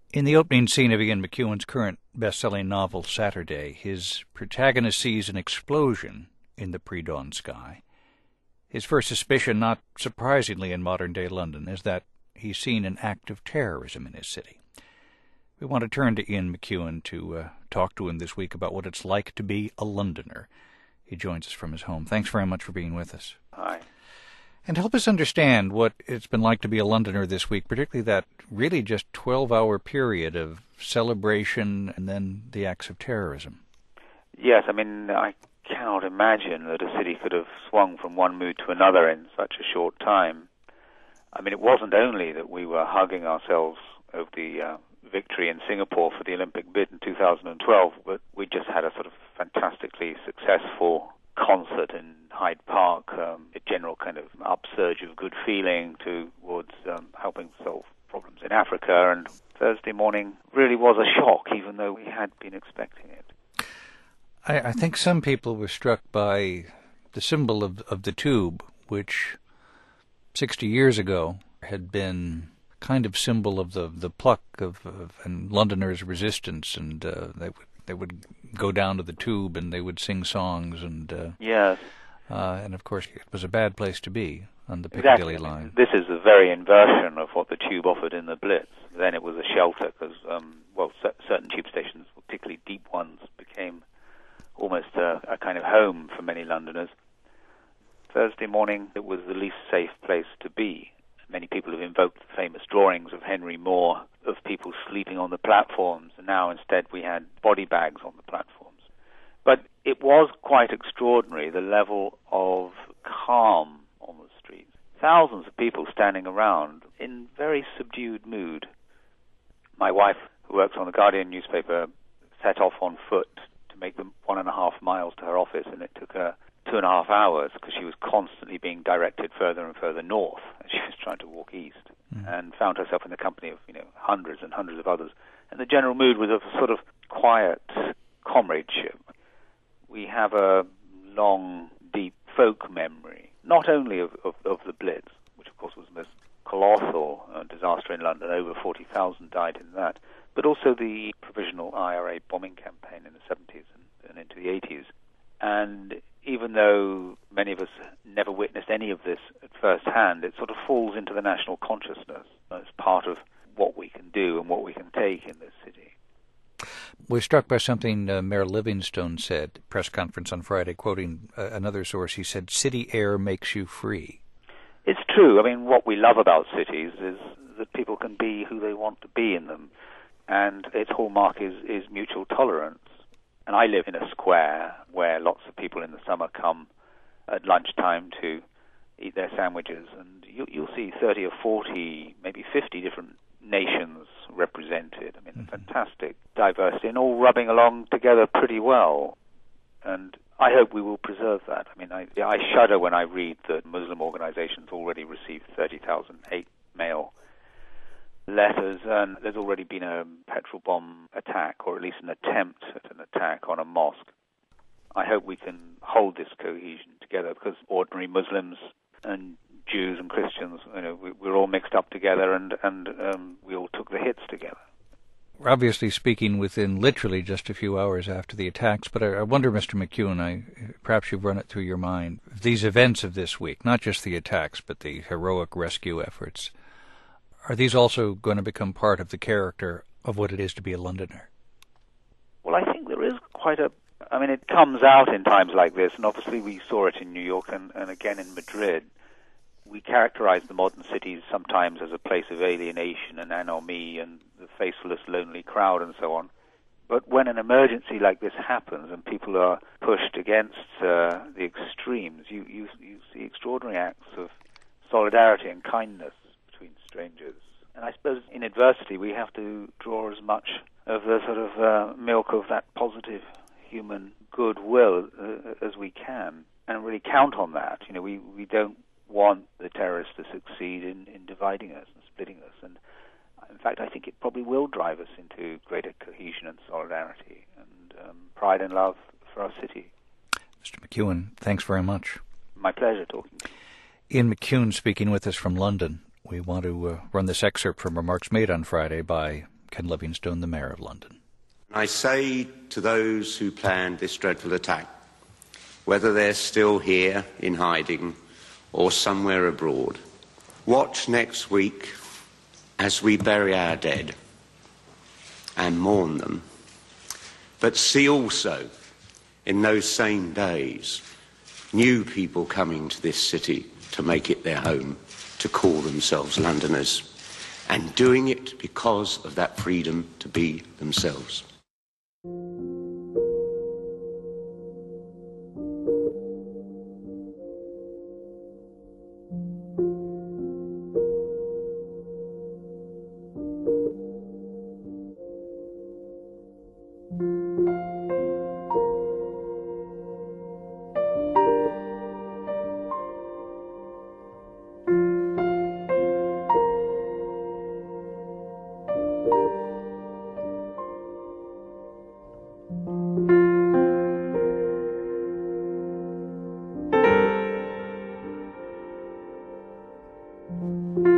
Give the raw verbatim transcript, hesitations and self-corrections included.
In the opening scene of Ian McEwan's current best-selling novel, Saturday, his protagonist sees an explosion in the pre-dawn sky. His first suspicion, not surprisingly in modern-day London, is that he's seen an act of terrorism in his city. We want to turn to Ian McEwan to uh, talk to him this week about what it's like to be a Londoner. He joins us from his home. Thanks very much for being with us. Hi. And help us understand what it's been like to be a Londoner this week, particularly that really just twelve-hour period of celebration and then the acts of terrorism. Yes, I mean, I cannot imagine that a city could have swung from one mood to another in such a short time. I mean, it wasn't only that we were hugging ourselves over the uh, victory in Singapore for the Olympic bid in two thousand twelve, but we just had a sort of fantastically successful concert in Hyde Park, um, a general kind of upsurge of good feeling towards um, helping solve problems in Africa, and Thursday morning really was a shock, even though we had been expecting it. I, I think some people were struck by the symbol of, of the tube, which sixty years ago had been kind of symbol of the the pluck of, of and Londoners' resistance, and uh, they would they would go down to the tube and they would sing songs, and uh, yes, uh, and of course it was a bad place to be on the Piccadilly exactly. line. This is the very inversion of what the tube offered in the Blitz. Then it was a shelter because um, well, c- certain tube stations, particularly deep ones, became almost a, a kind of home for many Londoners. Thursday morning, it was the least safe place to be. Many people have invoked the famous drawings of Henry Moore of people sleeping on the platforms, and now instead we had body bags on the platforms. But it was quite extraordinary, the level of calm on the streets. Thousands of people standing around in very subdued mood. My wife, who works on the Guardian newspaper, set off on foot to make them one and a half miles to her office, and it took her two and a half hours because she was constantly being directed further and further north as she was trying to walk east, mm. and found herself in the company of, you know, hundreds and hundreds of others. And the general mood was of a sort of quiet comradeship. We have a long, deep folk memory, not only of, of, of the Blitz, which of course was the most colossal uh, disaster in London, over forty thousand died in that, but also the provisional I R A bombing campaign in the seventies and, and into the eighties. And even though many of us never witnessed any of this at first hand, it sort of falls into the national consciousness as part of what we can do and what we can take in this city. We're struck by something uh, Mayor Livingstone said at a press conference on Friday, quoting uh, another source. He said, "City air makes you free." It's true. I mean, what we love about cities is that people can be who they want to be in them, and its hallmark is, is mutual tolerance. And I live in a square where lots of people in the summer come at lunchtime to eat their sandwiches, and you, you'll see thirty or forty, maybe fifty different nations represented. I mean, mm-hmm. fantastic diversity, and all rubbing along together pretty well. And I hope we will preserve that. I mean, I, I shudder when I read that Muslim organizations already received thirty thousand hate mail letters, and there's already been a petrol bomb attack, or at least an attempt at an attack on a mosque. I hope we can hold this cohesion together, because ordinary Muslims and Jews and Christians, you know, we, we're all mixed up together, and, and um, we all took the hits together. We're obviously speaking within literally just a few hours after the attacks, but I, I wonder, Mister McEwan, I, perhaps you've run it through your mind, these events of this week, not just the attacks, but the heroic rescue efforts, are these also going to become part of the character of what it is to be a Londoner? Well, I think there is quite a... I mean, it comes out in times like this, and obviously we saw it in New York and, and again in Madrid. We characterize the modern cities sometimes as a place of alienation and anomie and the faceless, lonely crowd and so on. But when an emergency like this happens and people are pushed against uh, the extremes, you, you, you see extraordinary acts of solidarity and kindness between strangers. And I suppose in adversity we have to draw as much of the sort of uh, milk of that positive human goodwill uh, as we can, and really count on that. You know, we, we don't want the terrorists to succeed in, in dividing us and splitting us. And in fact, I think it probably will drive us into greater cohesion and solidarity and um, pride and love for our city. Mister McEwan, thanks very much. My pleasure talking to you. Ian McEwan speaking with us from London. We want to uh, run this excerpt from remarks made on Friday by Ken Livingstone, the Mayor of London. I say to those who planned this dreadful attack, whether they're still here in hiding or somewhere abroad, watch next week as we bury our dead and mourn them. But see also, in those same days, new people coming to this city to make it their home, to call themselves Londoners, and doing it because of that freedom to be themselves. Thank you.